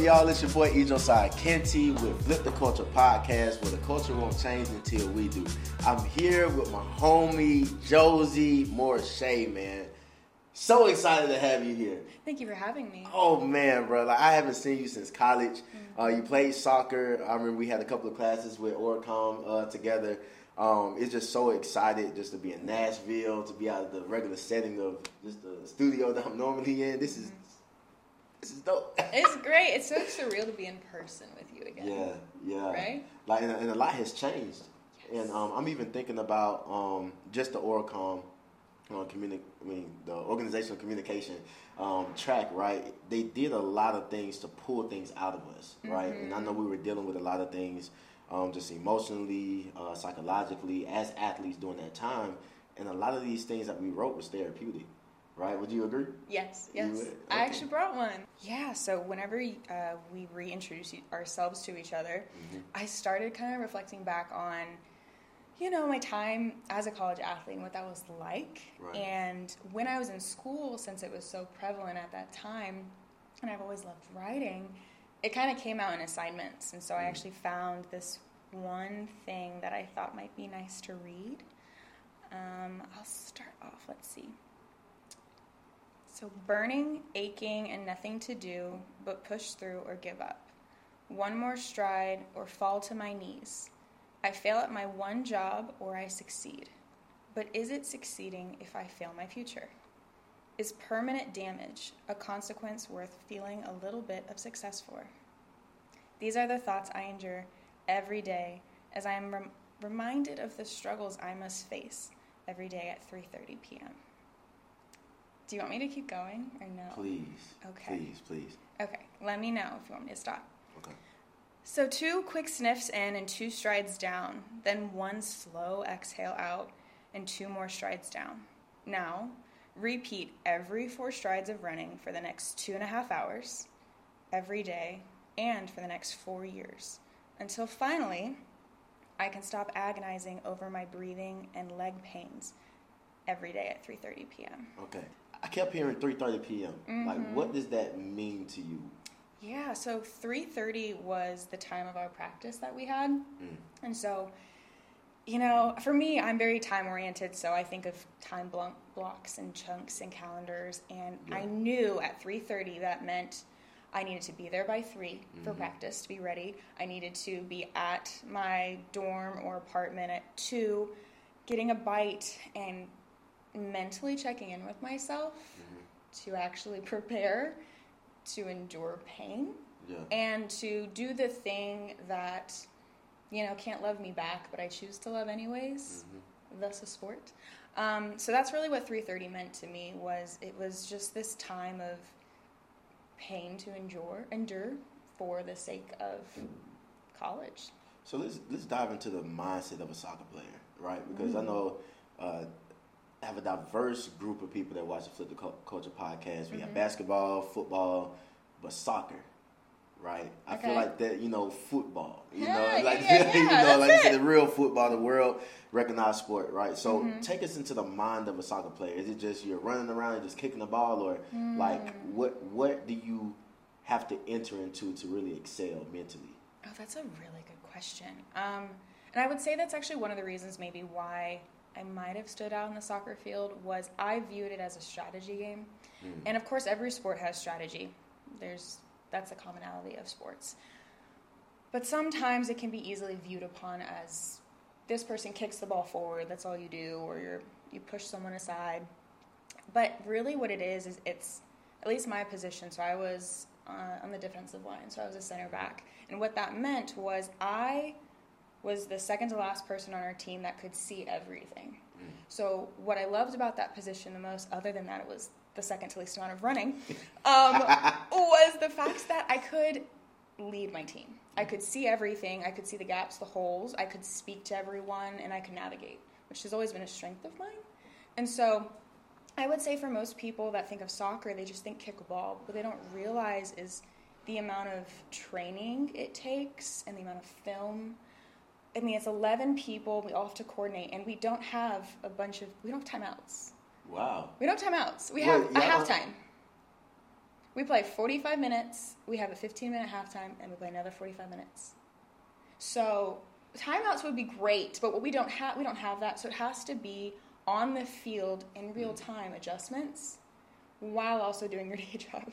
y'all? It's your boy Ejosiah Kenty with Flip the Culture Podcast, where the culture won't change until we do. I'm here with my homie Josie Morshea, man. So excited to have you here. Thank you for having me. Oh man, bro! Like I haven't seen you since college. You played soccer. I remember we had a couple of classes with Orcom together. It's just so excited just to be in Nashville, to be out of the regular setting of just the studio that I'm normally in. This is dope. It's great. It's so surreal to be in person with you again. Yeah. Right? Like, and a lot has changed. Yes. And I'm even thinking about just the Orcom, the organizational communication track, right? They did a lot of things to pull things out of us, right? And I know we were dealing with a lot of things, just emotionally, psychologically, as athletes during that time. And a lot of these things that we wrote was therapeutic. Right? Would you agree? Yes. You would? Okay. I actually brought one. Yeah, so whenever we reintroduce ourselves to each other, I started kind of reflecting back on, my time as a college athlete and what that was like. Right. And when I was in school, since it was so prevalent at that time, and I've always loved writing, it kind of came out in assignments. And so I actually found this one thing that I thought might be nice to read. I'll start off. Let's see. So burning, aching, and nothing to do but push through or give up. One more stride or fall to my knees. I fail at my one job or I succeed. But is it succeeding if I fail my future? Is permanent damage a consequence worth feeling a little bit of success for? These are the thoughts I endure every day as I am reminded of the struggles I must face every day at 3:30 p.m. Do you want me to keep going or no? Please. Okay. Please. Okay. Let me know if you want me to stop. Okay. So 2 quick sniffs in and 2 strides down, then 1 slow exhale out and 2 more strides down. Now, repeat every 4 strides of running for the next 2.5 hours, every day, and for the next 4 years, until finally I can stop agonizing over my breathing and leg pains every day at 3:30 p.m. Okay. I kept hearing 3:30 p.m. Like, what does that mean to you? Yeah, so 3:30 was the time of our practice that we had. And so, for me, I'm very time-oriented, so I think of time blocks and chunks and calendars. And I knew at 3:30 that meant I needed to be there by 3 for practice to be ready. I needed to be at my dorm or apartment at 2, getting a bite and mentally checking in with myself to actually prepare, to endure pain, and to do the thing that, can't love me back, but I choose to love anyways, thus a sport. So that's really what 3:30 meant to me, it was just this time of pain to endure for the sake of college. So let's dive into the mindset of a soccer player, right? Because I know I have a diverse group of people that watch the Flip the Culture Podcast. We have basketball, football, but soccer, right? I feel like that, football, like you said, the real football, the world recognized sport, right? So take us into the mind of a soccer player. Is it just you're running around and just kicking the ball, or like what do you have to enter into to really excel mentally? Oh, that's a really good question. And I would say that's actually one of the reasons maybe why I might have stood out in the soccer field was I viewed it as a strategy game. And of course, every sport has strategy. That's the commonality of sports. But sometimes it can be easily viewed upon as this person kicks the ball forward, that's all you do, or you push someone aside. But really what it is it's, at least my position, so I was on the defensive line, so I was a center back. And what that meant was I was the second to last person on our team that could see everything. So what I loved about that position the most, other than that it was the second to least amount of running, was the fact that I could lead my team. I could see everything. I could see the gaps, the holes. I could speak to everyone, and I could navigate, which has always been a strength of mine. And so I would say for most people that think of soccer, they just think kick a ball. What they don't realize is the amount of training it takes and the amount of film. I mean, it's 11 people. We all have to coordinate, and we don't have timeouts. Wow. We don't have timeouts. We have a halftime. We play 45 minutes, we have a 15-minute halftime, and we play another 45 minutes. So timeouts would be great, but what we don't have that. So it has to be on the field in real time adjustments while also doing your day job.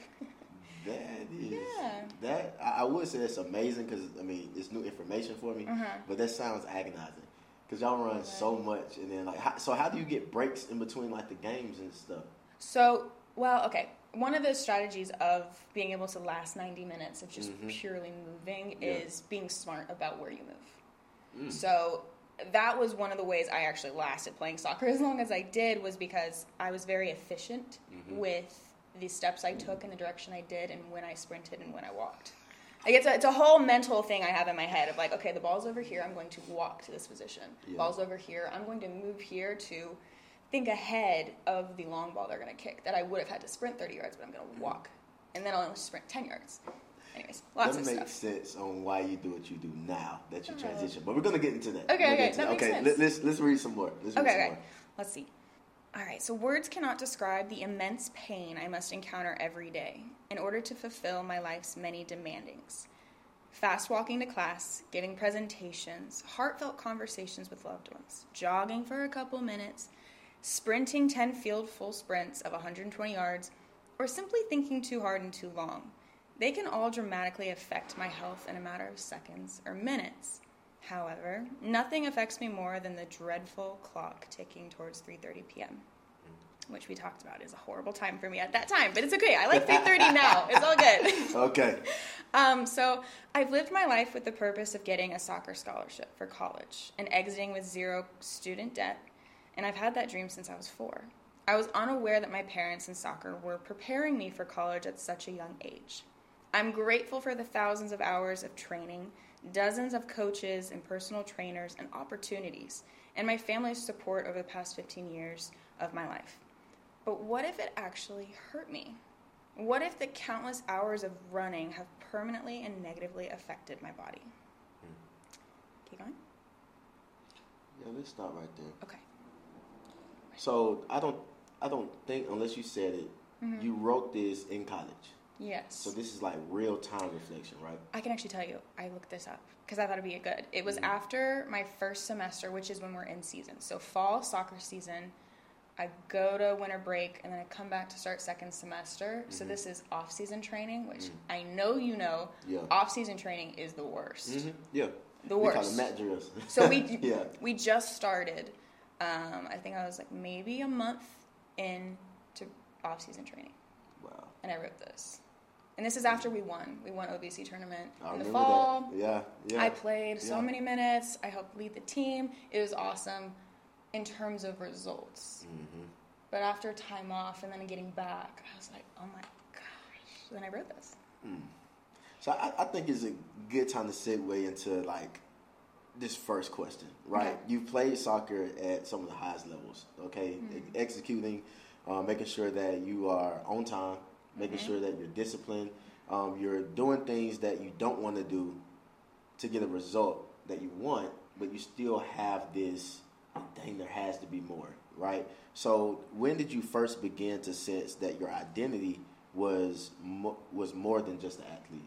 I would say that's amazing because, I mean, it's new information for me, but that sounds agonizing because y'all run so much. And then, like, how do you get breaks in between, like, the games and stuff? So, well, okay. One of the strategies of being able to last 90 minutes of just purely moving is being smart about where you move. So that was one of the ways I actually lasted playing soccer as long as I did, was because I was very efficient with the steps I took and the direction I did and when I sprinted and when I walked. Like it's a whole mental thing I have in my head of like, okay, the ball's over here, I'm going to walk to this position. Ball's over here, I'm going to move here to think ahead of the long ball they're going to kick that I would have had to sprint 30 yards, but I'm going to walk. And then I'll only sprint 10 yards. Anyways, lots of stuff. That makes sense on why you do what you do now that you transition. But we're going to get into that. Okay, that makes sense. Let's read some more. Let's see. All right, so words cannot describe the immense pain I must encounter every day in order to fulfill my life's many demandings. Fast walking to class, giving presentations, heartfelt conversations with loved ones, jogging for a couple minutes, sprinting 10 field full sprints of 120 yards, or simply thinking too hard and too long. They can all dramatically affect my health in a matter of seconds or minutes. However, nothing affects me more than the dreadful clock ticking towards 3:30 p.m., which we talked about is a horrible time for me at that time, but it's okay. I like 3:30 now. It's all good. Okay. So I've lived my life with the purpose of getting a soccer scholarship for college and exiting with zero student debt, and I've had that dream since I was 4. I was unaware that my parents in soccer were preparing me for college at such a young age. I'm grateful for the thousands of hours of training, dozens of coaches and personal trainers and opportunities, and my family's support over the past 15 years of my life. But what if it actually hurt me? What if the countless hours of running have permanently and negatively affected my body? Keep going? Yeah, let's stop right there. Okay. So I don't think, unless you said it, you wrote this in college. Yes. So this is like real-time reflection, right? I can actually tell you, I looked this up because I thought it'd be good. It was after my first semester, which is when we're in season. So fall soccer season, I go to winter break, and then I come back to start second semester. So this is off-season training, which I know you know. Yeah. Off-season training is the worst. Yeah. The worst. We call it mat drills. So we just started. I think I was like maybe a month into off-season training. Wow. And I wrote this. And this is after we won. We won OVC tournament in the fall. That. Yeah. I played so many minutes. I helped lead the team. It was awesome in terms of results. But after time off and then getting back, I was like, oh my gosh. Then I wrote this. So I think it's a good time to segue into like this first question, right? Okay. You've played soccer at some of the highest levels, okay? Executing, making sure that you are on time, making sure that you're disciplined, you're doing things that you don't want to do to get a result that you want, but you still have this, dang, there has to be more, right? So when did you first begin to sense that your identity was more than just an athlete?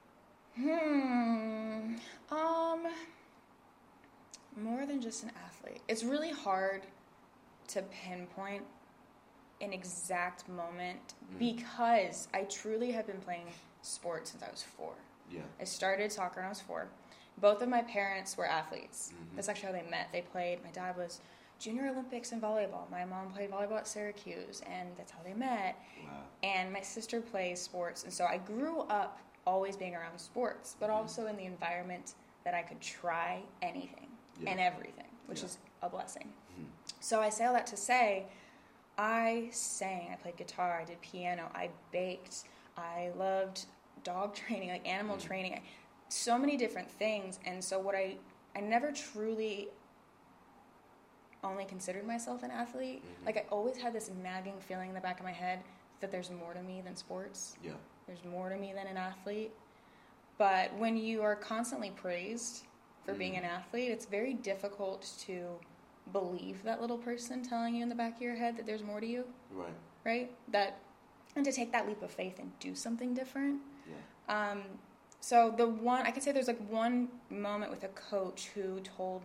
More than just an athlete. It's really hard to pinpoint an exact moment because I truly have been playing sports since I was 4. Yeah. I started soccer when I was 4. Both of my parents were athletes. That's actually how they met. They played, my dad was Junior Olympics in volleyball. My mom played volleyball at Syracuse, and that's how they met. Wow. And my sister plays sports, and so I grew up always being around sports, but also in the environment that I could try anything and everything, which is a blessing. So I say all that to say, I sang, I played guitar, I did piano, I baked, I loved dog training, like animal training, so many different things. And so what I never truly only considered myself an athlete. Like I always had this nagging feeling in the back of my head that there's more to me than sports. Yeah. There's more to me than an athlete. But when you are constantly praised for being an athlete, it's very difficult to believe that little person telling you in the back of your head that there's more to you. Right. Right? That and to take that leap of faith and do something different. Yeah. So I could say there's like one moment with a coach who told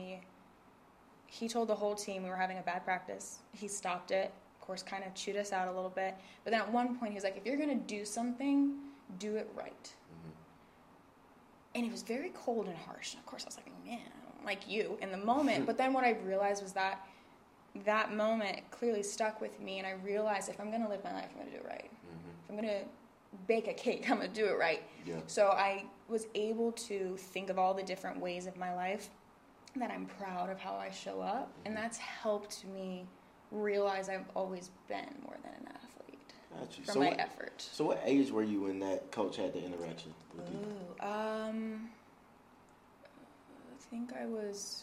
the whole team we were having a bad practice. He stopped it, of course, kind of chewed us out a little bit. But then at one point he was like, if you're going to do something, do it right. Mm-hmm. And he was very cold and harsh. And of course I was like, man, I don't like you in the moment. But then what I realized was that moment clearly stuck with me. And I realized if I'm going to live my life, I'm going to do it right. Mm-hmm. If I'm going to bake a cake, I'm going to do it right. Yeah. So I was able to think of all the different ways of my life that I'm proud of how I show up. Mm-hmm. And that's helped me realize I've always been more than an athlete from my effort. So what age were you when that coach had the interaction with you? I think I was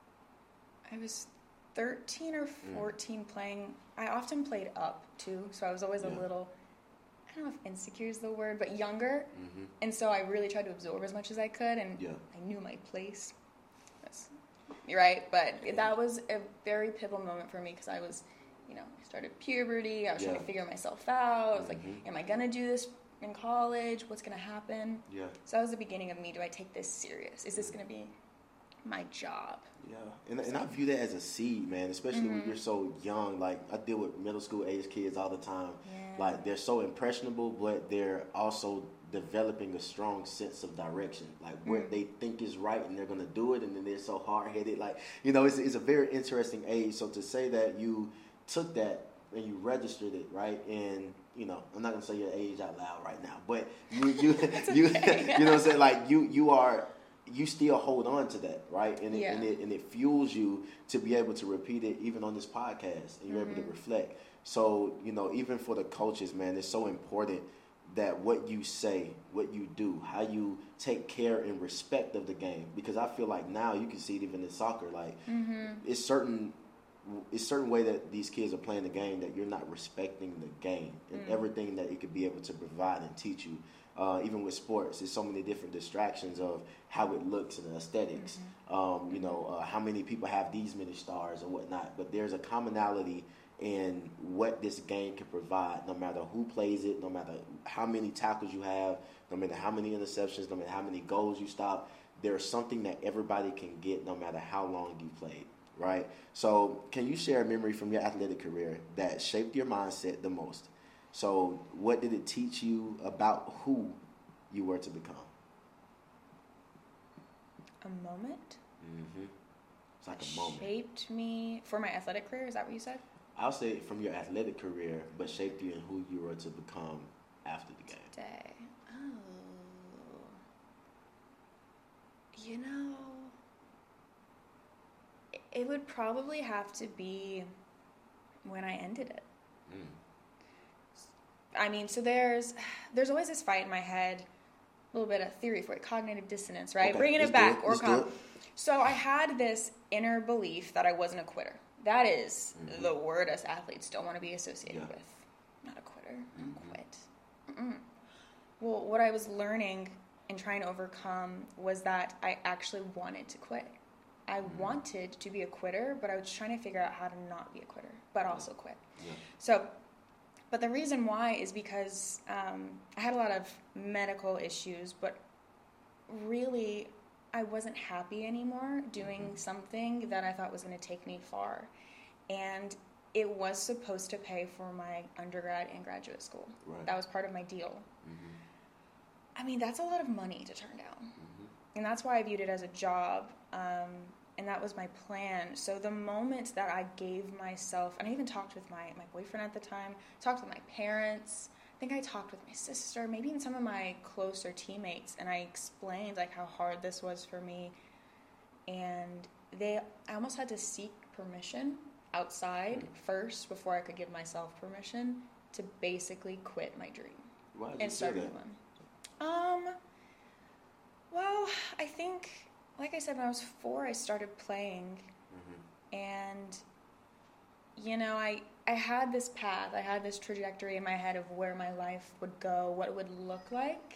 13 or 14 playing. I often played up too, so I was always a little, I don't know if insecure is the word, but younger. Mm-hmm. And so I really tried to absorb as much as I could, and I knew my place. You're right, but that was a very pivotal moment for me because I was, I started puberty. I was trying to figure myself out. I was like, am I going to do this in college? What's going to happen? Yeah. So that was the beginning of me. Do I take this serious? Is this going to be my job? Yeah. And I view that as a seed, man, especially when you're so young. Like, I deal with middle school age kids all the time. Yeah. Like, they're so impressionable, but they're also developing a strong sense of direction, like what they think is right, and they're going to do it, and then they're so hard-headed. Like, it's a very interesting age. So to say that you took that and you registered it, right, and I'm not going to say your age out loud right now, but you okay. You know what I'm saying, like you still hold on to that, right, and it fuels you to be able to repeat it even on this podcast, and you're able to reflect. So even for the coaches, man, it's so important that what you say, what you do, how you take care and respect of the game. Because I feel like now you can see it even in soccer. Like it's certain way that these kids are playing the game that you're not respecting the game and everything that it could be able to provide and teach you. Even with sports, there's so many different distractions of how it looks and the aesthetics. How many people have these many stars or whatnot. But there's a commonality in what this game can provide, no matter who plays it, no matter how many tackles you have, no matter how many interceptions, no matter how many goals you stop. There's something that everybody can get no matter how long you played, right? So can you share a memory from your athletic career that shaped your mindset the most? So what did it teach you about who you were to become? A moment? Mm-hmm. It's like a moment. Shaped me for my athletic career? Is that what you said? I'll say from your athletic career, but shaped you in who you were to become after the game. Today. It would probably have to be when I ended it. I mean, so there's always this fight in my head, a little bit of theory for it, cognitive dissonance, right? Okay, Bringing it back. So I had this inner belief that I wasn't a quitter. That is the word us athletes don't want to be associated with. Not a quitter. I don't quit. Well, what I was learning and trying to overcome was that I actually wanted to quit. I wanted to be a quitter, but I was trying to figure out how to not be a quitter, but also quit. Yeah. So, but the reason why is because I had a lot of medical issues, but really I wasn't happy anymore doing something that I thought was going to take me far. And it was supposed to pay for my undergrad and graduate school. Right. That was part of my deal. I mean, that's a lot of money to turn down. And that's why I viewed it as a job. And that was my plan. So the moment that I gave myself, and I even talked with my boyfriend at the time, talked with my parents, I think I talked with my sister, maybe even some of my closer teammates, and I explained like how hard this was for me. And I almost had to seek permission outside first before I could give myself permission to basically quit my dream. Why did you say that? Well, I think, like I said, when I was 4, I started playing, and I had this path, I had this trajectory in my head of where my life would go, what it would look like,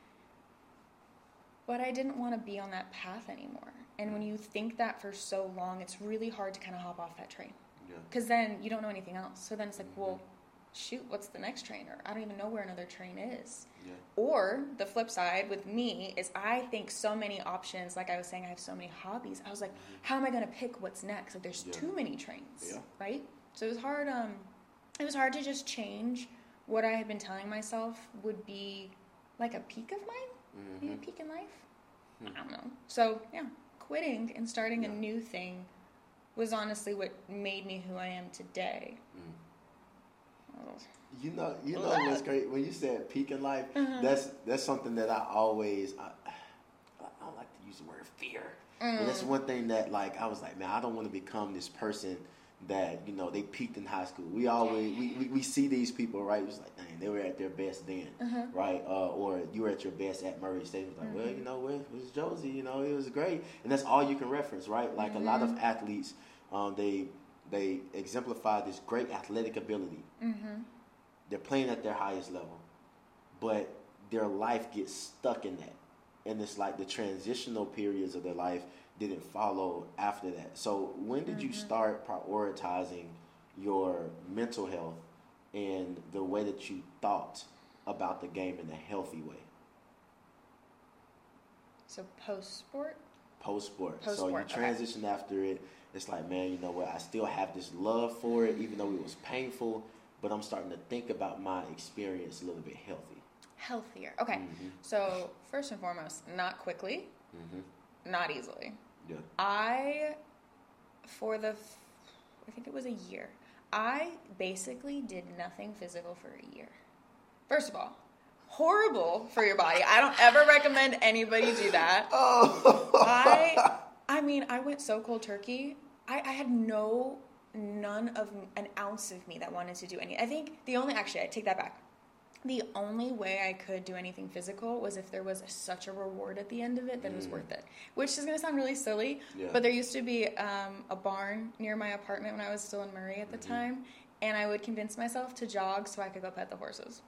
but I didn't want to be on that path anymore. And when you think that for so long, it's really hard to kind of hop off that train, because then you don't know anything else. So then it's like, well, shoot, what's the next train? Or I don't even know where another train is. Yeah. Or the flip side with me is I think so many options. Like I was saying, I have so many hobbies. I was like, how am I going to pick what's next? Like there's too many trains, right? So it was hard. It was hard to just change what I had been telling myself would be like a peak of mine, maybe a peak in life. I don't know. So yeah, quitting and starting a new thing was honestly what made me who I am today. Oh. You know what's great when you said peak in life. That's something that I always. I don't like to use the word fear. But that's one thing that like I was like, man, I don't want to become this person that they peaked in high school. We always we see these people, right? It's like, dang, they were at their best then, right? Or you were at your best at Murray State. It was like, well, where's Josie? It was great, and that's all you can reference, right? Like a lot of athletes, they exemplify this great athletic ability. They're playing at their highest level, but their life gets stuck in that, and it's like the transitional periods of their life didn't follow after that. So when did you start prioritizing your mental health and the way that you thought about the game in a healthy way? So post-sport? Post-sport. So you transitioned after it. It's like, man, you know what? I still have this love for it, even though it was painful, but I'm starting to think about my experience a little bit Healthier. Okay. So first and foremost, not quickly, not easily. Yeah. I think it was a year, I basically did nothing physical for a year. First of all, horrible for your body. I don't ever recommend anybody do that. I mean, I went so cold turkey. I had none of an ounce of me that wanted to do any. I think I take that back. The only way I could do anything physical was if there was such a reward at the end of it that it was worth it. Which is going to sound really silly, but there used to be a barn near my apartment when I was still in Murray at the time, and I would convince myself to jog so I could go pet the horses.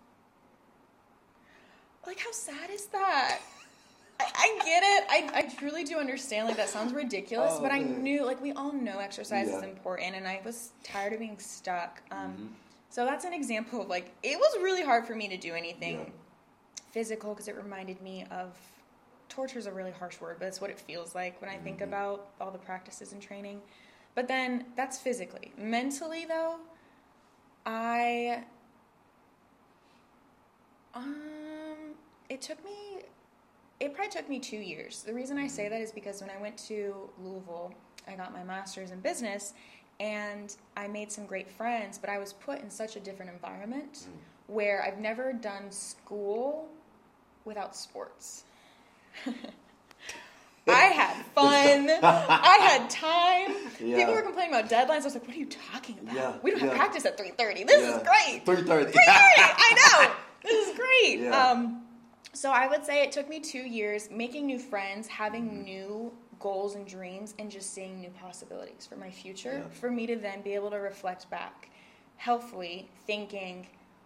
Like, how sad is that? I get it. I truly do understand. Like, that sounds ridiculous, but I knew, like, we all know exercise is important, and I was tired of being stuck. So that's an example of, like, it was really hard for me to do anything physical because it reminded me of, torture is a really harsh word, but it's what it feels like when I think about all the practices and training. But then that's physically. Mentally, though, it probably took me 2 years. The reason I say that is because when I went to Louisville, I got my master's in business, and I made some great friends, but I was put in such a different environment where I've never done school without sports. I had fun. I had time. People were complaining about deadlines. I was like, what are you talking about? We don't have practice at 3:30. This is great. 3:30. I know. This is great. So I would say it took me 2 years making new friends, having new goals and dreams, and just seeing new possibilities for my future, for me to then be able to reflect back healthfully, thinking,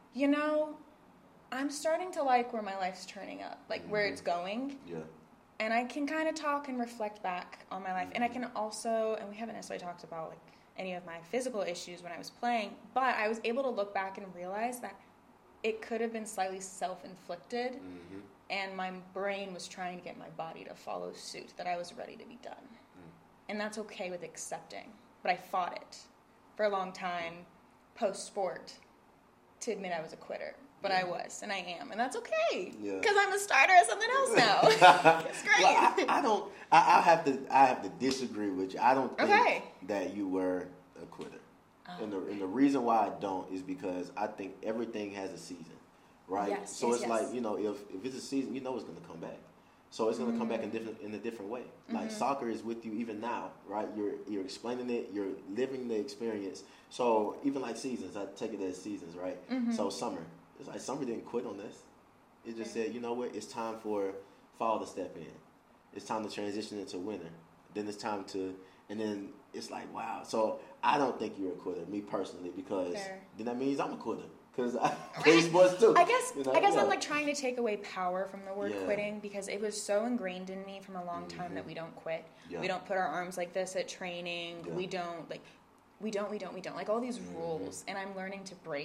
I'm starting to like where my life's turning up, like where it's going. And I can kind of talk and reflect back on my life. And I can also, and we haven't necessarily talked about like any of my physical issues when I was playing, but I was able to look back and realize that it could have been slightly self-inflicted, and my brain was trying to get my body to follow suit, that I was ready to be done. And that's okay with accepting. But I fought it for a long time, post-sport, to admit I was a quitter. But I was, and I am, and that's okay, because I'm a starter at something else now. It's great. Well, I have to disagree with you. I don't think that you were a quitter. And the reason why I don't is because I think everything has a season, right? Yes, so it's like, if it's a season, it's going to come back. So it's going to come back in a different way. Like soccer is with you even now, right? You're explaining it, you're living the experience. So even like seasons, I take it as seasons, right? So summer, it's like summer didn't quit on this. It just said, you know what? It's time for fall to step in. It's time to transition into winter. Then it's time to, and then it's like, wow. So I don't think you're a quitter, me personally, because then that means I'm a quitter. Because I play sports too. I guess I'm like trying to take away power from the word quitting, because it was so ingrained in me from a long time that we don't quit. We don't put our arms like this at training. We don't like all these rules, and I'm learning to break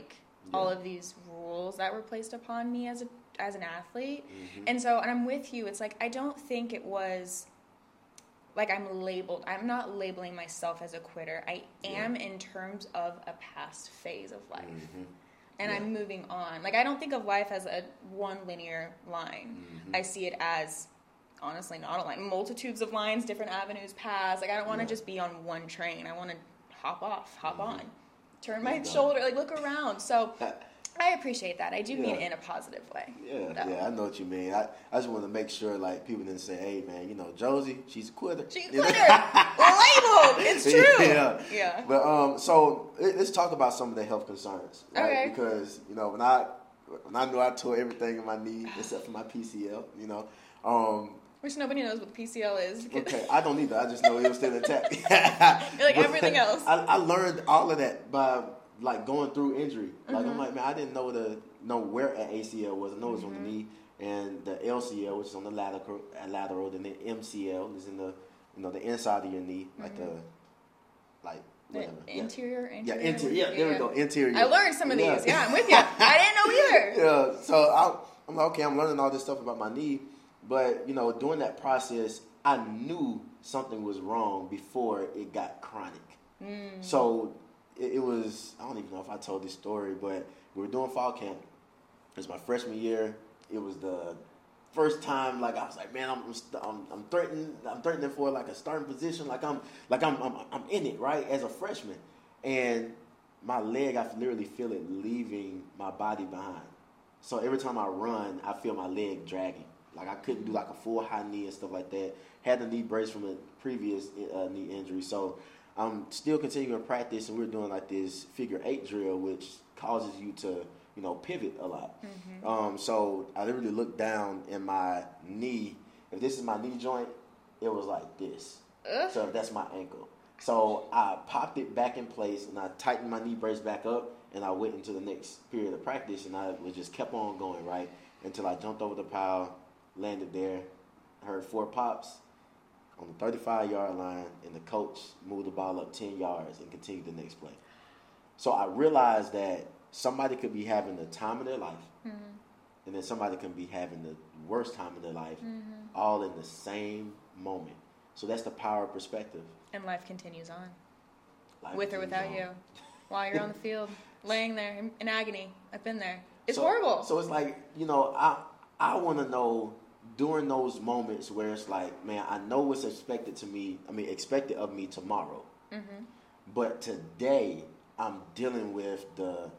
all of these rules that were placed upon me as an athlete. And I'm with you. It's like, I don't think it was like I'm not labeling myself as a quitter. I am in terms of a past phase of life. And I'm moving on. Like, I don't think of life as a one linear line. I see it as, honestly, not a line. Multitudes of lines, different avenues, paths. Like, I don't want to just be on one train. I want to hop off, hop on, turn my shoulder, like, look around. So I appreciate that. I do mean it in a positive way. Yeah, I know what you mean. I just want to make sure, like, people didn't say, hey, man, Josie, she's a quitter. She's a quitter. Labeled. It's true. Yeah. But, so, let's talk about some of the health concerns. Right? Okay. Because, when I knew I tore everything in my knee, except for my PCL, which nobody knows what the PCL is. Okay, I don't either. I just know it was still intact. Like everything else. I learned all of that by, like, going through injury. Like, I'm like, man, I didn't know where an ACL was. I know it was on the knee, and the LCL, which is on the lateral, then the MCL is in the inside of your knee, like whatever. Interior. Yeah, interior. There we go. Interior. I learned some of these. Yeah, I'm with you. I didn't know either. Yeah. So I'm like, okay, I'm learning all this stuff about my knee, but during that process, I knew something was wrong before it got chronic. So it was, I don't even know if I told this story, but we were doing fall camp. It was my freshman year. It was the first time, like, I was like, man, I'm threatening for, like, a starting position, like I'm in it, right, as a freshman. And my leg, I literally feel it leaving my body behind. So every time I run, I feel my leg dragging. Like, I couldn't do, like, a full high knee and stuff like that. Had the knee brace from a previous knee injury. So I'm still continuing to practice, and we're doing, like, this figure 8 drill, which causes you to, pivot a lot. So I literally looked down in my knee. If this is my knee joint, it was like this. So that's my ankle. So I popped it back in place, and I tightened my knee brace back up, and I went into the next period of practice, and I just kept on going, right, until I jumped over the pile, landed there, heard 4 pops on the 35-yard line, and the coach moved the ball up 10 yards and continued the next play. So I realized that somebody could be having the time of their life, and then somebody can be having the worst time of their life, all in the same moment. So that's the power of perspective. And life continues on, with or without you, while you're on the field, laying there in agony. I've been there. It's horrible. So it's like, I want to know during those moments where it's like, man, I know what's expected of me tomorrow. But today I'm dealing with the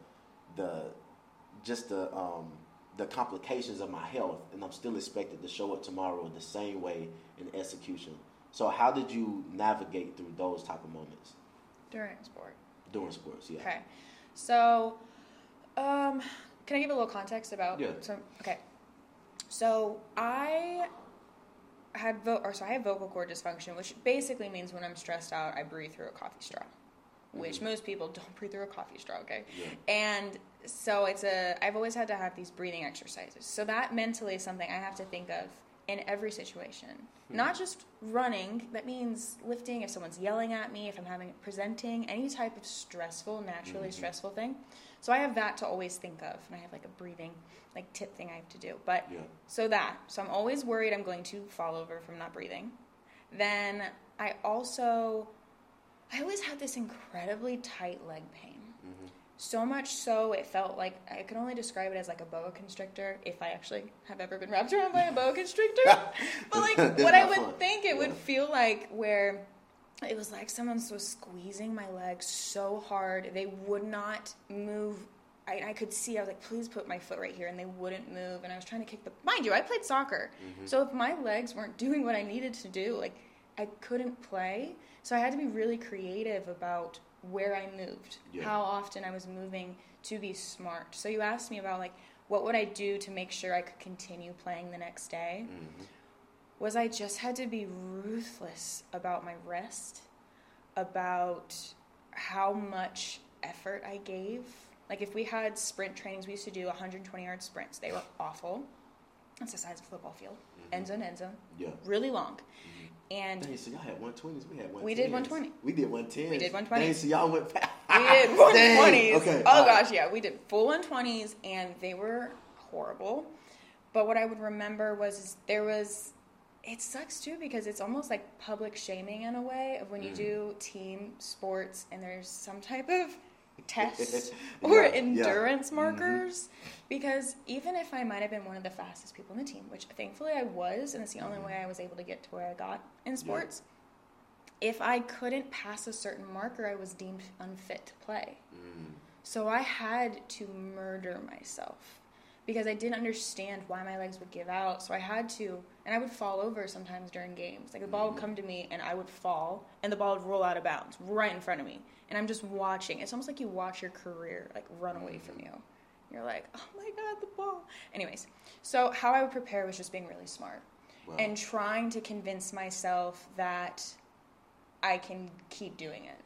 complications of my health, and I'm still expected to show up tomorrow the same way in execution. So how did you navigate through those type of moments? During sports, yeah. Okay. So, can I give a little context about? Yeah. Okay. So I have vocal cord dysfunction, which basically means when I'm stressed out, I breathe through a coffee straw, which most people don't breathe through a coffee straw, okay? Yeah. And so I've always had to have these breathing exercises. So that mentally is something I have to think of in every situation. Not just running, that means lifting, if someone's yelling at me, if I'm presenting, any type of naturally stressful thing. So I have that to always think of, and I have like a breathing, like tip thing I have to do. But so I'm always worried I'm going to fall over from not breathing. Then I always had this incredibly tight leg pain. So much so it felt like I could only describe it as like a boa constrictor, if I actually have ever been wrapped around by a boa constrictor. But like what I would think it would feel like, where it was like someone was squeezing my legs so hard they would not move. I could see, I was like, please put my foot right here, and they wouldn't move. And I was trying to kick mind you, I played soccer. So if my legs weren't doing what I needed to do, like, I couldn't play. So I had to be really creative about where I moved, how often I was moving to be smart. So you asked me about, like, what would I do to make sure I could continue playing the next day? Was I just had to be ruthless about my rest, about how much effort I gave. Like, if we had sprint trainings, we used to do 120-yard sprints. They were awful. That's the size of a football field. End zone, really long. And dang, so y'all had 120s. We had 110s. We did 120. We did 110s. We did 120s. Dang, so y'all went fast. We did 120s. Okay. Oh gosh, yeah, we did full 120s, and they were horrible. But what I would remember was it sucks too, because it's almost like public shaming in a way of when you do team sports and there's some type of tests or endurance markers. Because even if I might have been one of the fastest people in the team, which thankfully I was, and it's the only way I was able to get to where I got in sports, if I couldn't pass a certain marker, I was deemed unfit to play. So I had to murder myself because I didn't understand why my legs would give out. So I had to, and I would fall over sometimes during games. Like the ball would come to me and I would fall and the ball would roll out of bounds right in front of me. And I'm just watching. It's almost like you watch your career like run away from you. You're like, oh my God, the ball. Anyways, so how I would prepare was just being really smart and trying to convince myself that I can keep doing it.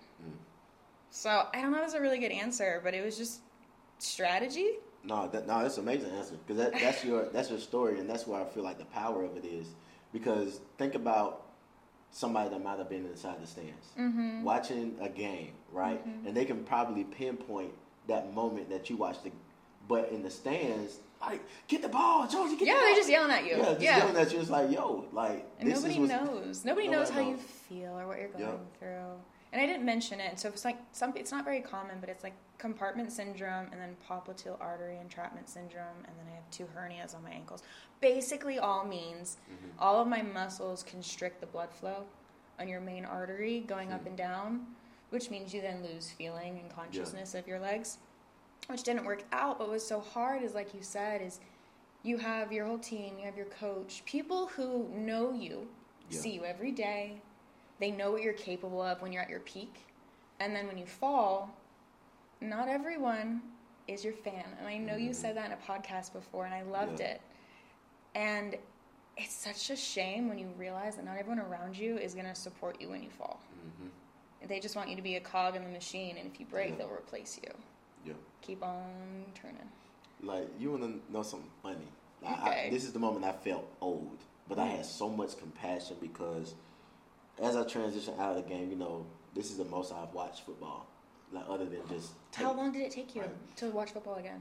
So I don't know if that's a really good answer, but it was just strategy. No, that's an amazing answer, because that's your story, and that's where I feel like the power of it is. Because think about somebody that might have been inside the stands watching a game, right? And they can probably pinpoint that moment that you watched but in the stands, like, get the ball, Georgie, get the ball. Yeah, they're just yelling at you. Yeah, yelling at you. It's like, yo, like, and this nobody knows. Nobody knows how you feel or what you're going through. And I didn't mention it, so it's like it's not very common, but it's like compartment syndrome and then popliteal artery entrapment syndrome, and then I have 2 hernias on my ankles. Basically all means all of my muscles constrict the blood flow on your main artery going up and down, which means you then lose feeling and consciousness of your legs, which didn't work out. But what's so hard is, like you said, is you have your whole team, you have your coach, people who know you, see you every day. They know what you're capable of when you're at your peak. And then when you fall, not everyone is your fan. And I know you said that in a podcast before, and I loved it. And it's such a shame when you realize that not everyone around you is going to support you when you fall. They just want you to be a cog in the machine, and if you break, they'll replace you. Keep on turning. Like, you want to know something funny? Okay. This is the moment I felt old, but I had so much compassion because as I transitioned out of the game, this is the most I've watched football, like, other than just tape. How long did it take you to watch football again?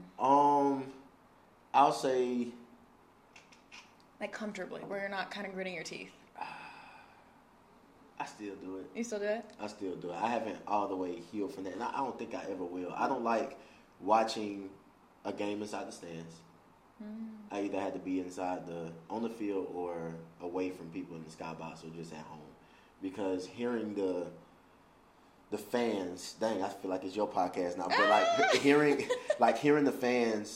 I'll say, like, comfortably, where you're not kind of gritting your teeth. I still do it. You still do it? I still do it. I haven't all the way healed from that, and I don't think I ever will. I don't like watching a game inside the stands. I either had to be on the field or away from people in the skybox or just at home. Because hearing the fans, dang, I feel like it's your podcast now, but like hearing the fans,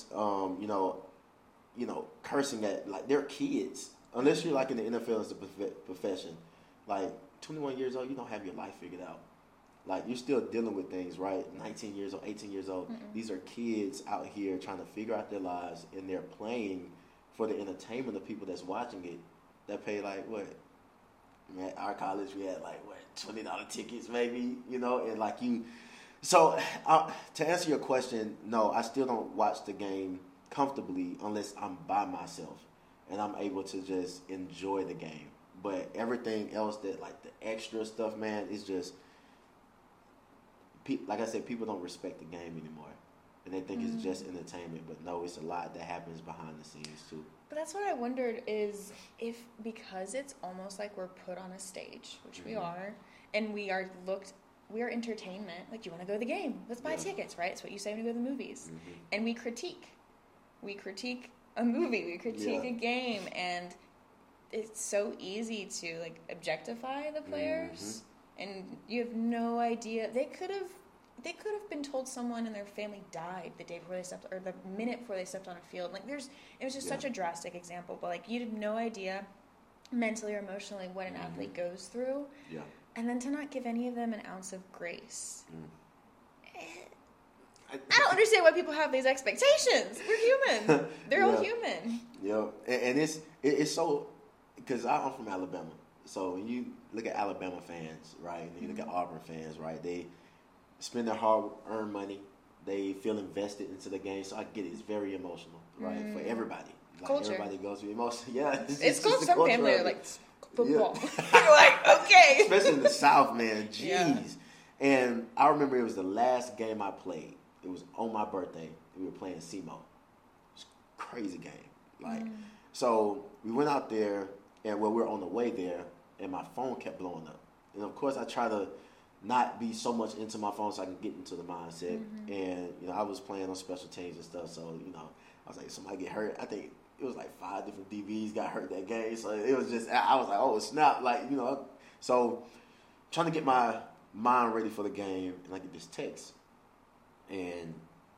cursing at, like, they're kids. Unless you're like in the NFL as a profession, like 21 years old, you don't have your life figured out. Like, you're still dealing with things, right? 19 years old, 18 years old. These are kids out here trying to figure out their lives, and they're playing for the entertainment of people that's watching it. That pay, like, what? At our college, we had, like, what, $20 tickets maybe, and like you. So, to answer your question, no, I still don't watch the game comfortably unless I'm by myself and I'm able to just enjoy the game. But everything else that, like, the extra stuff, man, is just, like I said, people don't respect the game anymore. And they think it's just entertainment. But no, it's a lot that happens behind the scenes, too. But that's what I wondered is because it's almost like we're put on a stage, which we are, and we are entertainment. Like, you want to go to the game? Let's buy tickets, right? It's what you say when you go to the movies. And we critique a movie, we critique a game, and it's so easy to, like, objectify the players, and you have no idea. They could have been told someone in their family died the day before they stepped, or the minute before they stepped on a field. Like, it was just such a drastic example, but, like, you had no idea mentally or emotionally what an athlete goes through. Yeah. And then to not give any of them an ounce of grace. I don't understand why people have these expectations. We're human. They're all human. Yeah. And it's so, because I'm from Alabama. So when you look at Alabama fans, right, and you look at Auburn fans, right, they spend their hard-earned money. They feel invested into the game. So I get it. It's very emotional, right, for everybody. Like, culture. Everybody goes through emotion. Yeah. It's cool. Some families are like, football. You're like, okay. Especially in the South, man. Jeez. And I remember it was the last game I played. It was on my birthday. We were playing SEMO. It was a crazy game. So we went out there, and we were on the way there, and my phone kept blowing up. And of course, I try to not be so much into my phone so I can get into the mindset. And I was playing on special teams and stuff, so I was like, somebody get hurt. I think it was like 5 different DBs got hurt that game. So it was just, I was like, oh snap, So trying to get my mind ready for the game, and I get this text, and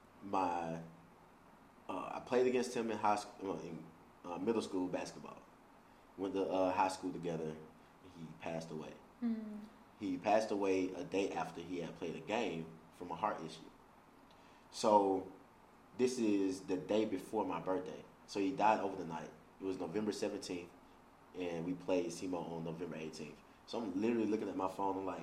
I played against him in high school, in middle school basketball. Went to high school together, and he passed away. He passed away a day after he had played a game from a heart issue. So this is the day before my birthday. So he died over the night. It was November 17th, and we played SEMO on November 18th. So I'm literally looking at my phone. I'm like,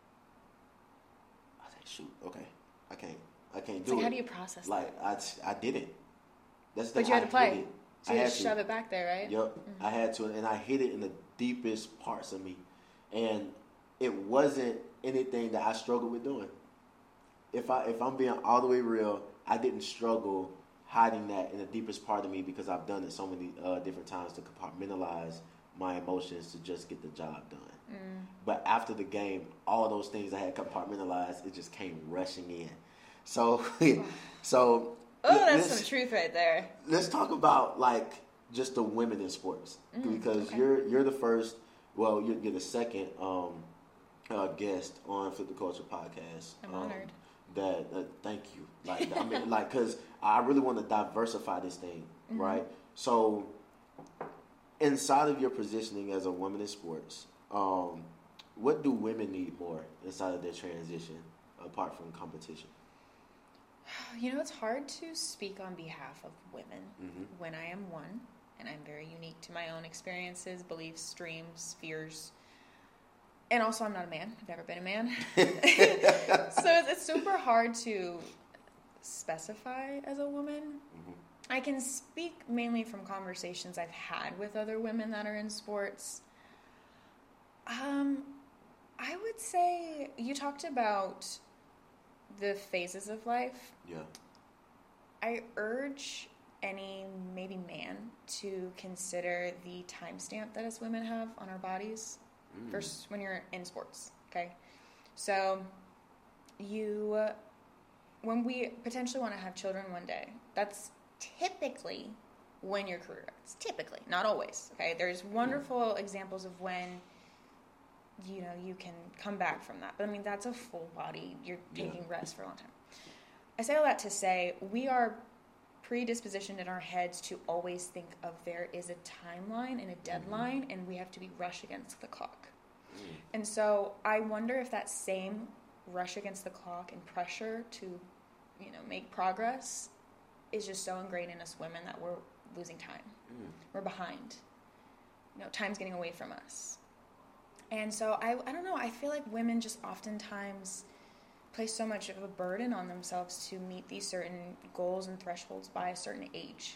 I said, shoot, okay, I can't do it. How do you process that? I didn't. But you had to play. So you had to shove it back there, right? Yep, I had to, and I hit it in the deepest parts of me, and it wasn't anything that I struggled with doing. If I'm being all the way real, I didn't struggle hiding that in the deepest part of me because I've done it so many different times to compartmentalize my emotions to just get the job done. But after the game, all those things I had compartmentalized, it just came rushing in. So, that's some truth right there. Let's talk about just the women in sports because you're the first. Well, you're the second guest on Flip the Culture podcast. I'm honored. Thank you. Because I really want to diversify this thing, right? So, inside of your positioning as a woman in sports, what do women need more inside of their transition, apart from competition? It's hard to speak on behalf of women when I am one, and I'm very unique to my own experiences, beliefs, dreams, fears. And also, I'm not a man. I've never been a man. So it's super hard to specify as a woman. I can speak mainly from conversations I've had with other women that are in sports. I would say you talked about the phases of life. Yeah. I urge any maybe man to consider the timestamp that us women have on our bodies. First, when you're in sports, okay? So, when we potentially want to have children one day, that's typically when your career ends. Typically, not always, okay? There's wonderful examples of when, you can come back from that. But, that's a full body. You're taking rest for a long time. I say all that to say we are predispositioned in our heads to always think of there is a timeline and a deadline, and we have to be rushed against the clock. And so I wonder if that same rush against the clock and pressure to, make progress is just so ingrained in us women that we're losing time. We're behind. Time's getting away from us. And so I don't know, I feel like women just oftentimes place so much of a burden on themselves to meet these certain goals and thresholds by a certain age.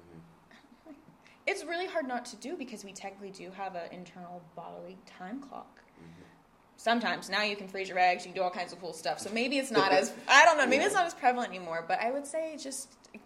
It's really hard not to do because we technically do have an internal bodily time clock. Sometimes now you can freeze your eggs, you can do all kinds of cool stuff. So maybe it's not as, I don't know, maybe it's not as prevalent anymore. But I would say just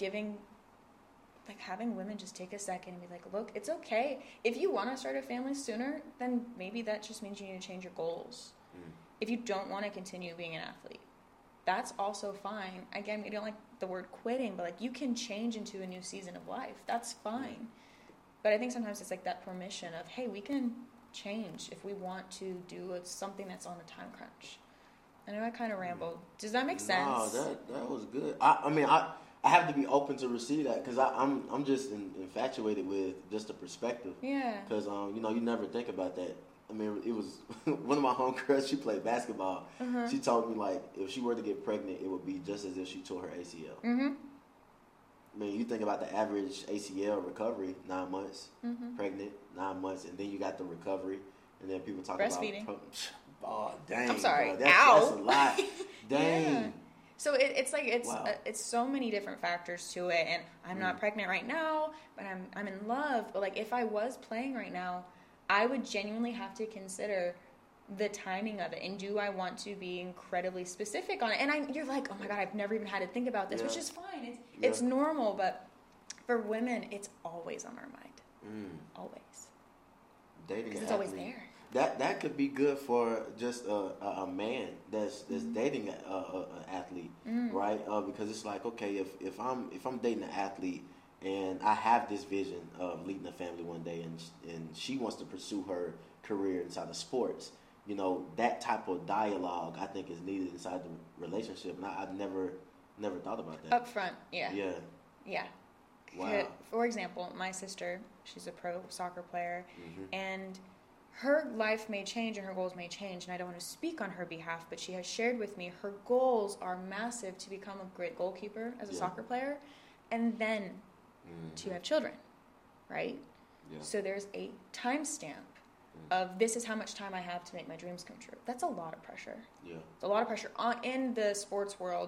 having women just take a second and be like, look, it's okay. If you want to start a family sooner, then maybe that just means you need to change your goals. If you don't want to continue being an athlete, that's also fine. Again, we don't like the word quitting, but you can change into a new season of life. That's fine. But I think sometimes it's that permission of, hey, we can change if we want to do something that's on a time crunch. I know I kind of rambled. Does that make sense? No, that was good. I have to be open to receive that because I'm just infatuated with just the perspective. Yeah. Because you never think about that. It was one of my homegirls. She played basketball. She told me if she were to get pregnant, it would be just as if she tore her ACL. You think about the average ACL recovery, 9 months, pregnant, 9 months, and then you got the recovery, and then people talk breastfeeding. About oh, dang. I'm sorry. Bro, that's a lot. Dang. Yeah. So it's so many different factors to it, and I'm not pregnant right now, but I'm in love. But if I was playing right now, I would genuinely have to consider the timing of it, and do I want to be incredibly specific on it? And you're like, oh my God, I've never even had to think about this, which is fine. It's normal, but for women, it's always on our mind. Always. Dating because it's always there. That could be good for just a man that's dating an athlete, right? Because it's like, okay, if I'm dating an athlete and I have this vision of leading a family one day, and she wants to pursue her career inside of sports, you know, that type of dialogue I think is needed inside the relationship, and I've never thought about that. Up front, yeah. Wow. For example, my sister, she's a pro soccer player, and her life may change and her goals may change, and I don't want to speak on her behalf, but she has shared with me her goals are massive to become a great goalkeeper as a soccer player, and then to have children, right? Yeah. So there's a timestamp of this is how much time I have to make my dreams come true. That's a lot of pressure. Yeah. It's a lot of pressure in the sports world.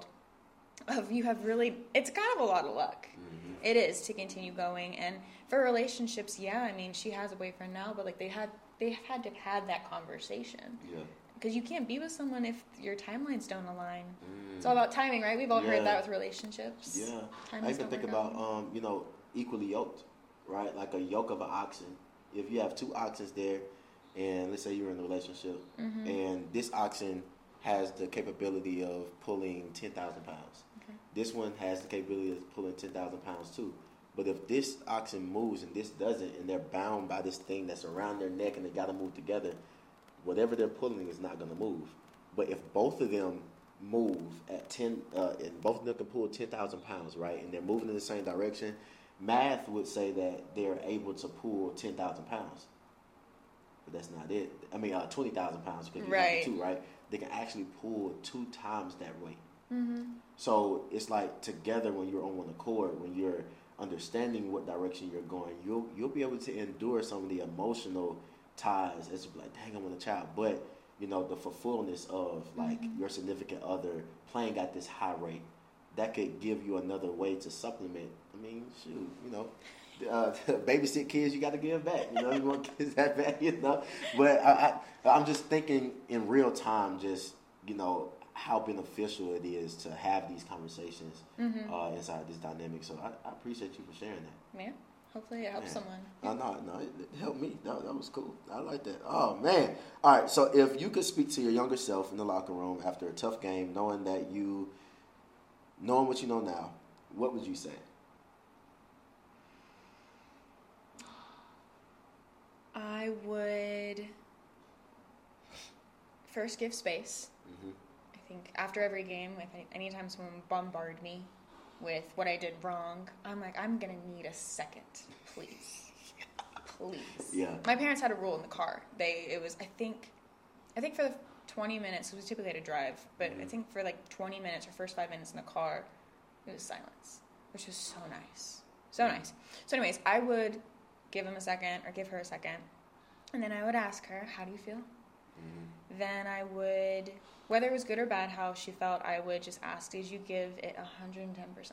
It's kind of a lot of luck. It is to continue going. And for relationships, I mean, she has a boyfriend now, but like they've had to have that conversation. Yeah. Because you can't be with someone if your timelines don't align. It's all about timing, right? We've all heard that with relationships. Yeah. I even think about, equally yoked, right? Like a yoke of an oxen. If you have two oxen there, and let's say you're in a relationship, and this oxen has the capability of pulling 10,000 pounds. Okay. This one has the capability of pulling 10,000 pounds too. But if this oxen moves and this doesn't, and they're bound by this thing that's around their neck and they got to move together, whatever they're pulling is not going to move. But if both of them move at 10, and both of them can pull 10,000 pounds, right, and they're moving in the same direction, math would say that they're able to pull 10,000 pounds. But that's not it. I mean, 20,000 pounds because you have two, right? They can actually pull 2 times that weight. So it's like together when you're on one accord, when you're understanding what direction you're going, you'll be able to endure some of the emotional ties. It's like, dang, I'm a child. But, you know, the fulfillment of like your significant other playing at this high rate, that could give you another way to supplement. I mean, shoot, you know, babysit kids, you got to give back. You know, you want kids that back, you know. But I'm just thinking in real time, just, you know, how beneficial it is to have these conversations inside this dynamic. So I appreciate you for sharing that. Yeah. Hopefully it helps someone. No, it helped me. That was cool. I like that. Oh, man. All right, so if you could speak to your younger self in the locker room after a tough game, knowing what you know now, what would you say? I would first give space. I think after every game, anytime someone bombarded me with what I did wrong, I'm like, I'm going to need a second, please. Please. Yeah. My parents had a rule in the car. I think for the 20 minutes, because we typically had to drive, but I think for like 20 minutes or first 5 minutes in the car, it was silence, which was so nice. So nice. So anyways, I would give him a second or give her a second, and then I would ask her, how do you feel? Then I would, whether it was good or bad, how she felt, I would just ask, did you give it 110%?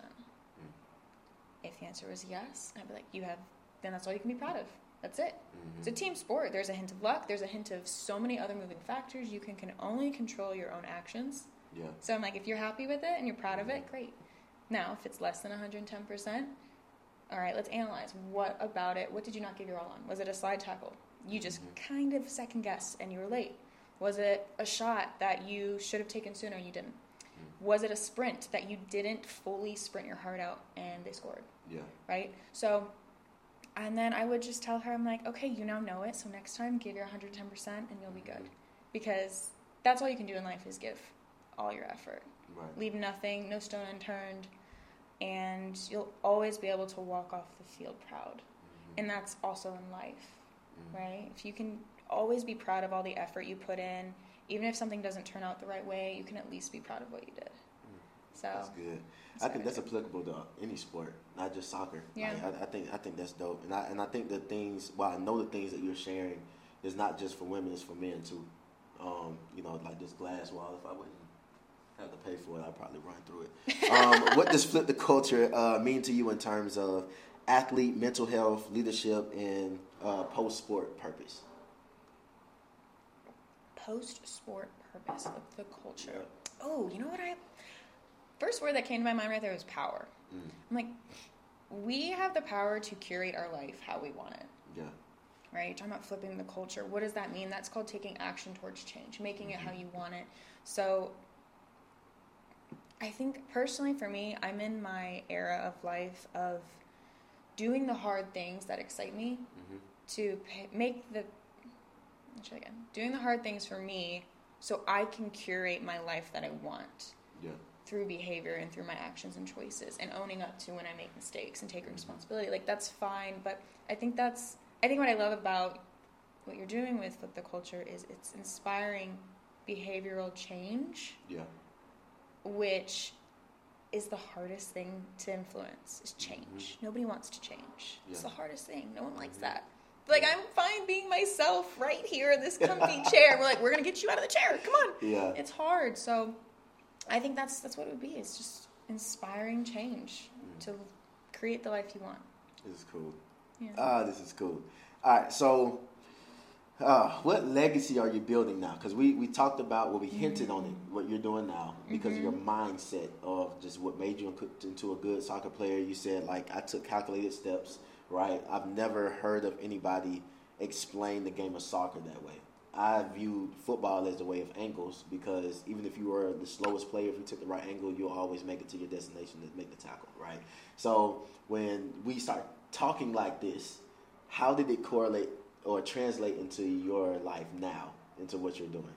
If the answer was yes, I'd be like, then that's all you can be proud of. That's it. It's a team sport. There's a hint of luck. There's a hint of so many other moving factors. You can only control your own actions. Yeah. So I'm like, if you're happy with it and you're proud of it, great. Now, if it's less than 110%, all right, let's analyze. What about it? What did you not give your all on? Was it a slide tackle? You just kind of second guessed and you were late. Was it a shot that you should have taken sooner and you didn't? Was it a sprint that you didn't fully sprint your heart out and they scored? Yeah. Right? So, and then I would just tell her, I'm like, okay, you now know it, so next time give your 110% and you'll be good. Because that's all you can do in life is give all your effort. Right. Leave nothing, no stone unturned, and you'll always be able to walk off the field proud. And that's also in life, right? If you can always be proud of all the effort you put in, even if something doesn't turn out the right way, you can at least be proud of what you did. So that's good. I think that's applicable to any sport, not just soccer. Yeah. Like, I think that's dope, and I think the things. Well, I know the things that you're sharing is not just for women; it's for men too. You know, like this glass wall. If I wouldn't have to pay for it, I'd probably run through it. What does Flip the Culture mean to you in terms of athlete, mental health, leadership, and post-sport purpose? post-sport purpose of the culture. Oh, you know what first word that came to my mind right there was power. I'm like, we have the power to curate our life how we want it. Yeah. Right? You're talking about flipping the culture. What does that mean? That's called taking action towards change, making it how you want it. So I think personally for me, I'm in my era of life of doing the hard things that excite me to doing the hard things for me so I can curate my life that I want. Yeah. Through behavior and through my actions and choices, and owning up to when I make mistakes and taking responsibility. Like, that's fine, but I think what I love about what you're doing with Flip the Culture is it's inspiring behavioral change. Yeah. Which is the hardest thing to influence, is change. Nobody wants to change. Yeah. It's the hardest thing. No one likes that. Like, I'm fine being myself right here in this comfy chair. We're like, we're going to get you out of the chair. Come on. Yeah. It's hard. So I think that's what it would be. It's just inspiring change to create the life you want. This is cool. Yeah. This is cool. All right. So what legacy are you building now? Because we talked about, we hinted on it, what you're doing now, because of your mindset of just what made you into a good soccer player. You said, like, I took calculated steps, right? I've never heard of anybody explain the game of soccer that way. I viewed football as a way of angles, because even if you were the slowest player, if you took the right angle, you'll always make it to your destination to make the tackle, right? So when we start talking like this, how did it correlate or translate into your life now, into what you're doing?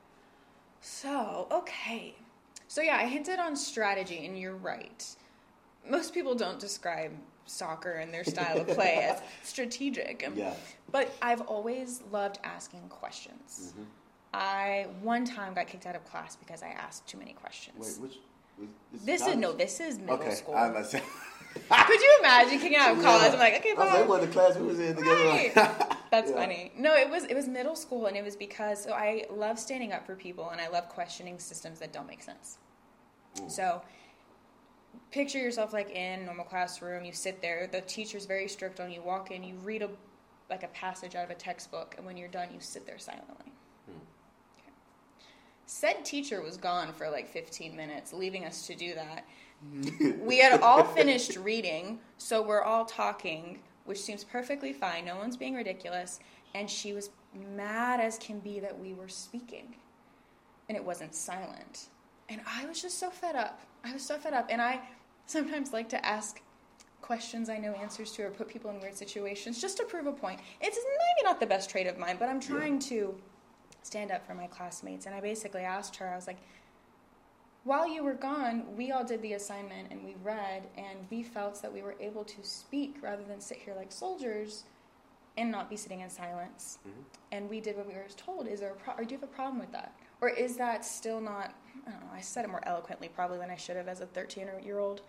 So, okay. So yeah, I hinted on strategy, and you're right. Most people don't describe soccer and their style of play as strategic. Yeah. But I've always loved asking questions. I one time got kicked out of class because I asked too many questions. Wait, this is middle school. I'm not saying. Could you imagine kicking out of college? I'm like, okay, fine. I was like, what, the class we was in together? Right. That's funny. No, it was middle school, and it was because I love standing up for people, and I love questioning systems that don't make sense. Ooh. So picture yourself like in a normal classroom. You sit there. The teacher's very strict on you. Walk in. You read a passage out of a textbook, and when you're done, you sit there silently. Okay. Said teacher was gone for like 15 minutes, leaving us to do that. We had all finished reading, so we're all talking, which seems perfectly fine. No one's being ridiculous. And she was mad as can be that we were speaking, and it wasn't silent. And I was just so fed up. And I sometimes like to ask questions I know answers to, or put people in weird situations just to prove a point. It's maybe not the best trait of mine, but I'm trying to stand up for my classmates. And I basically asked her, I was like, while you were gone, we all did the assignment, and we read, and we felt that we were able to speak rather than sit here like soldiers and not be sitting in silence. And we did what we were told. Is there or do you have a problem with that? Or is that still not, I don't know, I said it more eloquently probably than I should have as a 13-year-old.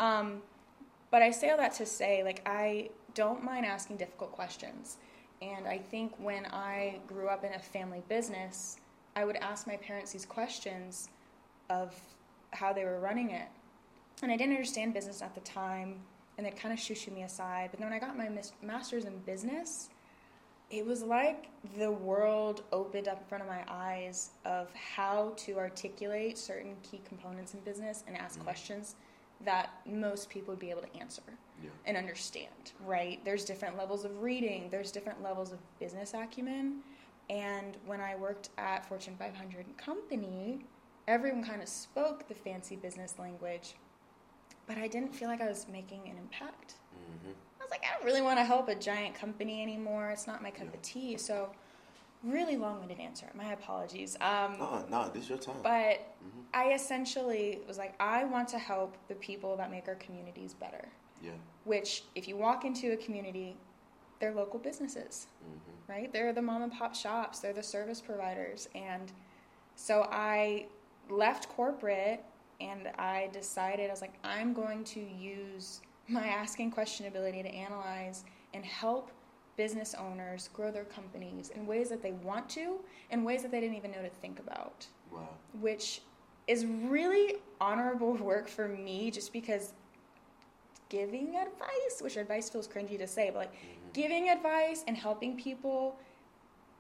But I say all that to say, like, I don't mind asking difficult questions. And I think when I grew up in a family business, I would ask my parents these questions of how they were running it. And I didn't understand business at the time, and they kind of shoo me aside. But then when I got my master's in business, it was like the world opened up in front of my eyes of how to articulate certain key components in business and ask questions that most people would be able to answer and understand, right? There's different levels of reading. There's different levels of business acumen. And when I worked at Fortune 500 company, everyone kind of spoke the fancy business language, but I didn't feel like I was making an impact. I was like, I don't really want to help a giant company anymore. It's not my cup of tea. So, really long-winded answer. My apologies. No, this is your time. But I essentially was like, I want to help the people that make our communities better. Yeah. Which, if you walk into a community, they're local businesses, right? They're the mom and pop shops. They're the service providers. And so I left corporate, and I decided, I was like, I'm going to use my asking question ability to analyze and help business owners grow their companies in ways that they want to, in ways that they didn't even know to think about. Wow. Which is really honorable work for me, just because giving advice, which advice feels cringy to say, but like giving advice and helping people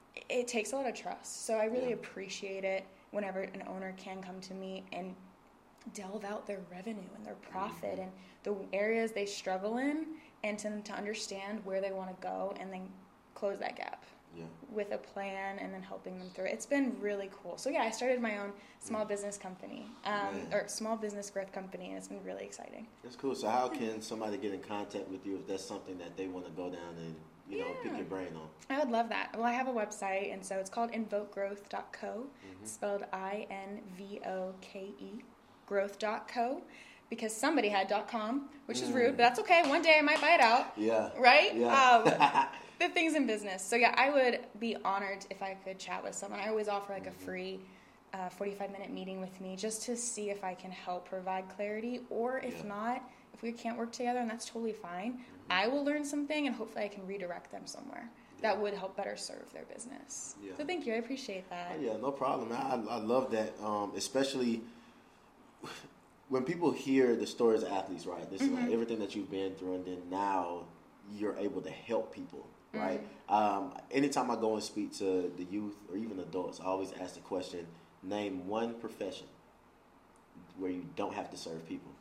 it takes a lot of trust. So I really appreciate it whenever an owner can come to me and delve out their revenue and their profit and the areas they struggle in, and to understand where they want to go and then close that gap with a plan and then helping them through it. It's been really cool. So I started my own small business company, or small business growth company, and it's been really exciting. That's cool. So how can somebody get in contact with you if that's something that they want to go down and pick your brain on? I would love that. Well, I have a website, and so it's called invokegrowth.co. It's spelled INVOKE, growth.co, because somebody had .com, which is rude, but that's okay. One day I might buy it out. Yeah. Right? Yeah. The things in business. So I would be honored if I could chat with someone. I always offer like a free 45-minute meeting with me just to see if I can help provide clarity, or if not, if we can't work together, and that's totally fine. I will learn something, and hopefully I can redirect them somewhere that would help better serve their business. Yeah. So thank you. I appreciate that. Oh, yeah, no problem. I love that, especially when people hear the stories of athletes, right? This is like everything that you've been through, and then now you're able to help people, right? Anytime I go and speak to the youth or even adults, I always ask the question, name one profession where you don't have to serve people.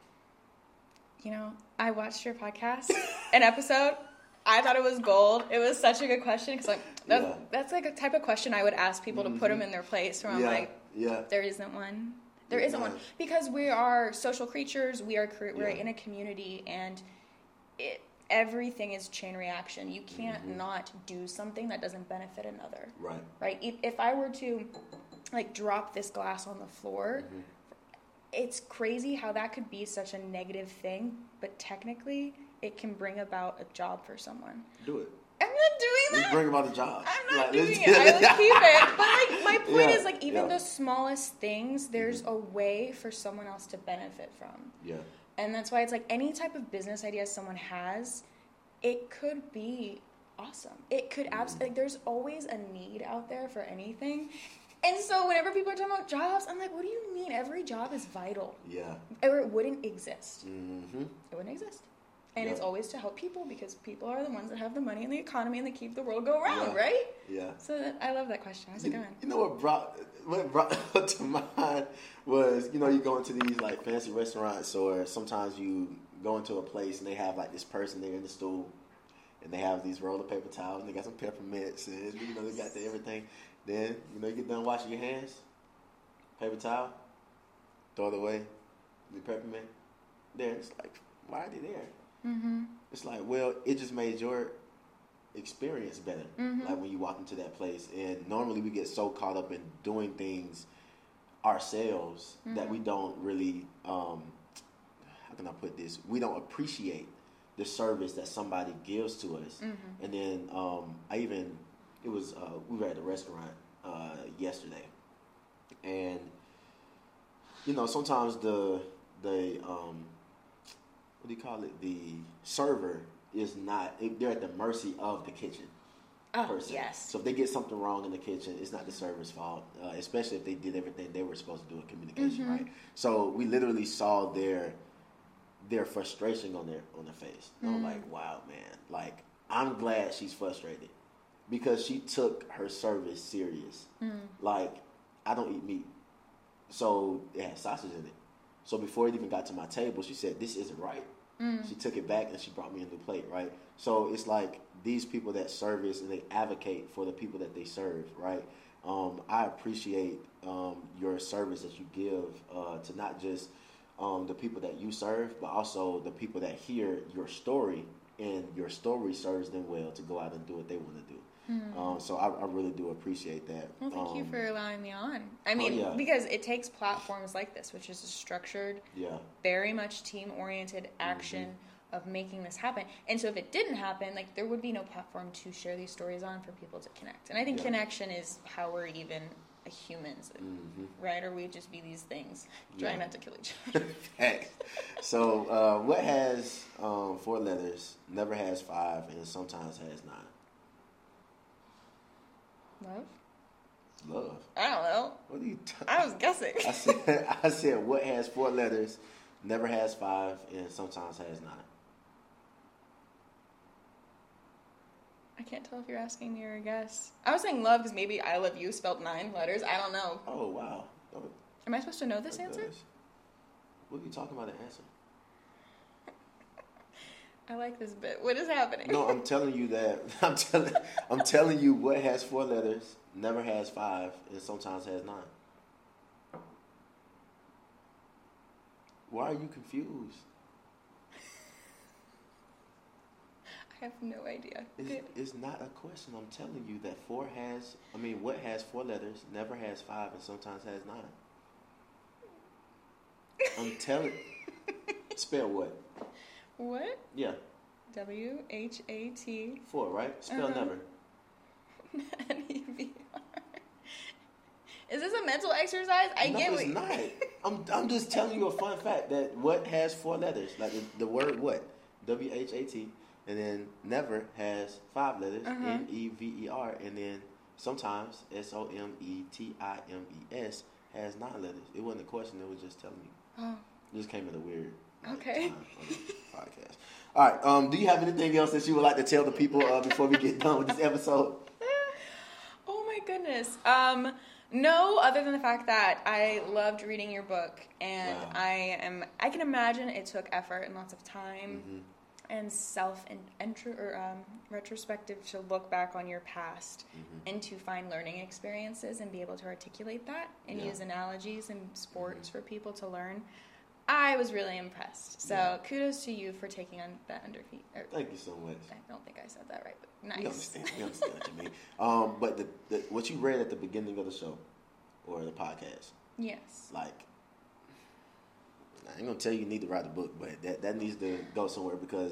I watched your podcast, an episode. I thought it was gold. It was such a good question, because that's like a type of question I would ask people to put them in their place, where I'm like, there isn't one. There isn't one, because we are social creatures. We're in a community, and everything is chain reaction. You can't not do something that doesn't benefit another. Right. If I were to drop this glass on the floor, it's crazy how that could be such a negative thing, but technically it can bring about a job for someone. Do it. I'm not doing that. Let's bring about a job. I'm not doing it. I would keep it. But my point is, even the smallest things, there's a way for someone else to benefit from. Yeah. And that's why it's any type of business idea someone has, it could be awesome. It could absolutely, there's always a need out there for anything. And so whenever people are talking about jobs, I'm like, what do you mean? Every job is vital. Yeah. Or it wouldn't exist. It wouldn't exist. And it's always to help people, because people are the ones that have the money and the economy, and they keep the world go round, right? Yeah. So I love that question. How's it going? You know what brought up to mind was, you go into these fancy restaurants, or sometimes you go into a place and they have this person there in the stool, and they have these roller paper towels, and they got some peppermints, and they got everything. Then you get done washing your hands, paper towel, throw it away, the peppermint. There, it's why are they there? It's well, it just made your experience better. When you walk into that place, and normally we get so caught up in doing things ourselves that we don't really, how can I put this? We don't appreciate the service that somebody gives to us. And then we were at a restaurant yesterday, and sometimes the what do you call it? The server is not, they're at the mercy of the kitchen person. Yes. So if they get something wrong in the kitchen, it's not the server's fault, especially if they did everything they were supposed to do in communication, right? So we literally saw their frustration on their face. And I'm like, wow, man. I'm glad she's frustrated, because she took her service serious. I don't eat meat, so it had sausage in it. So before it even got to my table, she said, this isn't right. She took it back and she brought me a new plate, right? So it's these people that service and they advocate for the people that they serve, right? I appreciate your service that you give to not just the people that you serve, but also the people that hear your story, and your story serves them well to go out and do what they want to do. So I really do appreciate that. Well, thank you for allowing me on. I mean, because it takes platforms like this, which is a structured, very much team-oriented action of making this happen. And so if it didn't happen, there would be no platform to share these stories on for people to connect. And I think connection is how we're even humans, right? Or we just be these things trying not to kill each other. Hey. So what has 4 letters, never has 5, and sometimes has 9? Love? I don't know. What are you I was guessing. I said what has 4 letters, never has 5, and sometimes has 9? I can't tell if you're asking me or a guess. I was saying love because maybe I love you spelled 9 letters. I don't know. Oh, wow. Am I supposed to know this answer? What are you talking about the answer? I like this bit. What is happening? No, I'm telling you that. I'm telling you what has 4 letters, never has 5, and sometimes has 9. Why are you confused? I have no idea. It's not a question. I'm telling you that what has 4 letters, never has 5, and sometimes has 9. I'm telling. Spell what? What? Yeah. WHAT. 4, right? Spell never. NEVR. Is this a mental exercise? No, it's not. I'm just telling you a fun fact that what has 4 letters, like the word what, WHAT, and then never has 5 letters, NEVER, and then sometimes SOMETIMES has 9 letters. It wasn't a question. It was just telling me. Oh. It just came at a weird time on the podcast. All right. Do you have anything else that you would like to tell the people before we get done with this episode? Oh my goodness. No, other than the fact that I loved reading your book, and wow. I can imagine it took effort and lots of time and retrospective to look back on your past and to find learning experiences and be able to articulate that and use analogies and sports for people to learn. I was really impressed. So kudos to you for taking on that underfeet. Thank you so much. I don't think I said that right, but nice. We understand what you mean. But what you read at the beginning of the show or the podcast. Yes. Like, I ain't gonna tell you need to write a book, but that needs to go somewhere because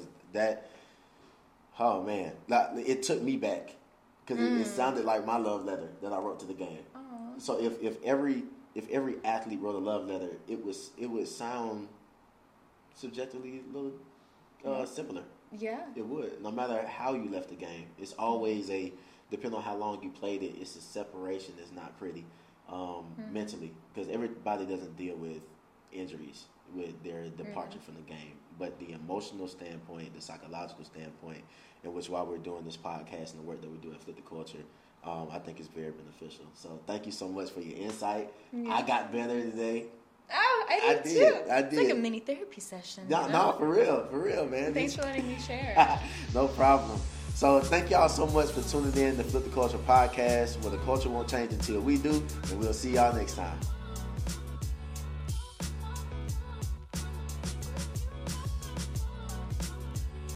oh man, like, it took me back because it sounded like my love letter that I wrote to the game. Aww. So if every athlete wrote a love letter, it would sound subjectively a little simpler. Yeah. It would. No matter how you left the game, it's always depending on how long you played it, it's a separation that's not pretty mentally because everybody doesn't deal with injuries with their departure from the game. But the emotional standpoint, the psychological standpoint, in which why we're doing this podcast and the work that we do at Flip the Culture, I think is very beneficial. So thank you so much for your insight. Yeah. I got better today. Oh, I did too. I did. It's like a mini therapy session. No, for real, man. Thanks for letting me share. No problem. So thank y'all so much for tuning in to Flip the Culture podcast, where the culture won't change until we do, and we'll see y'all next time.